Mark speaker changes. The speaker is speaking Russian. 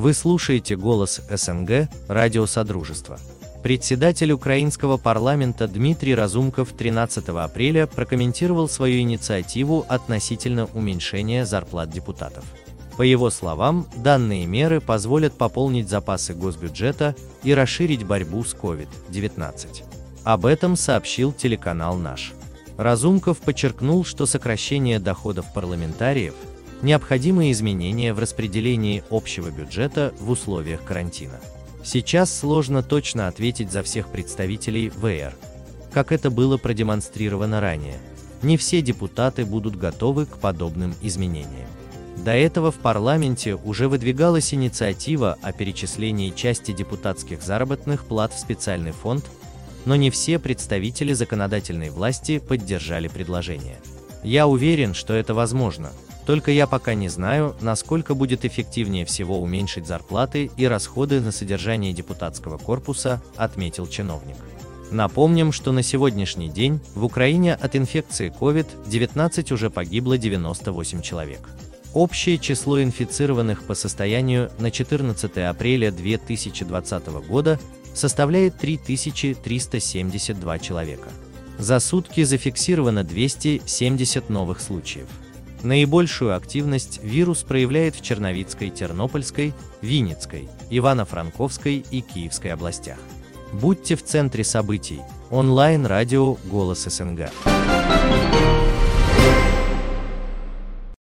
Speaker 1: Вы слушаете «Голос СНГ», радио Содружества. Председатель украинского парламента Дмитрий Разумков 13 апреля прокомментировал свою инициативу относительно уменьшения зарплат депутатов. По его словам, данные меры позволят пополнить запасы госбюджета и расширить борьбу с COVID-19. Об этом сообщил телеканал «Наш». Разумков подчеркнул, что сокращение доходов парламентариев – необходимые изменения в распределении общего бюджета в условиях карантина. Сейчас сложно точно ответить за всех представителей ВР. Как это было продемонстрировано ранее, не все депутаты будут готовы к подобным изменениям. До этого в парламенте уже выдвигалась инициатива о перечислении части депутатских заработных плат в специальный фонд, но не все представители законодательной власти поддержали предложение. Я уверен, что это возможно, только я пока не знаю, насколько будет эффективнее всего уменьшить зарплаты и расходы на содержание депутатского корпуса, отметил чиновник. Напомним, что на сегодняшний день в Украине от инфекции COVID-19 уже погибло 98 человек. Общее число инфицированных по состоянию на 14 апреля 2020 года составляет 3372 человека. За сутки зафиксировано 270 новых случаев. Наибольшую активность вирус проявляет в Черновицкой, Тернопольской, Винницкой, Ивано-Франковской и Киевской областях. Будьте в центре событий. Онлайн-радио «Голос СНГ».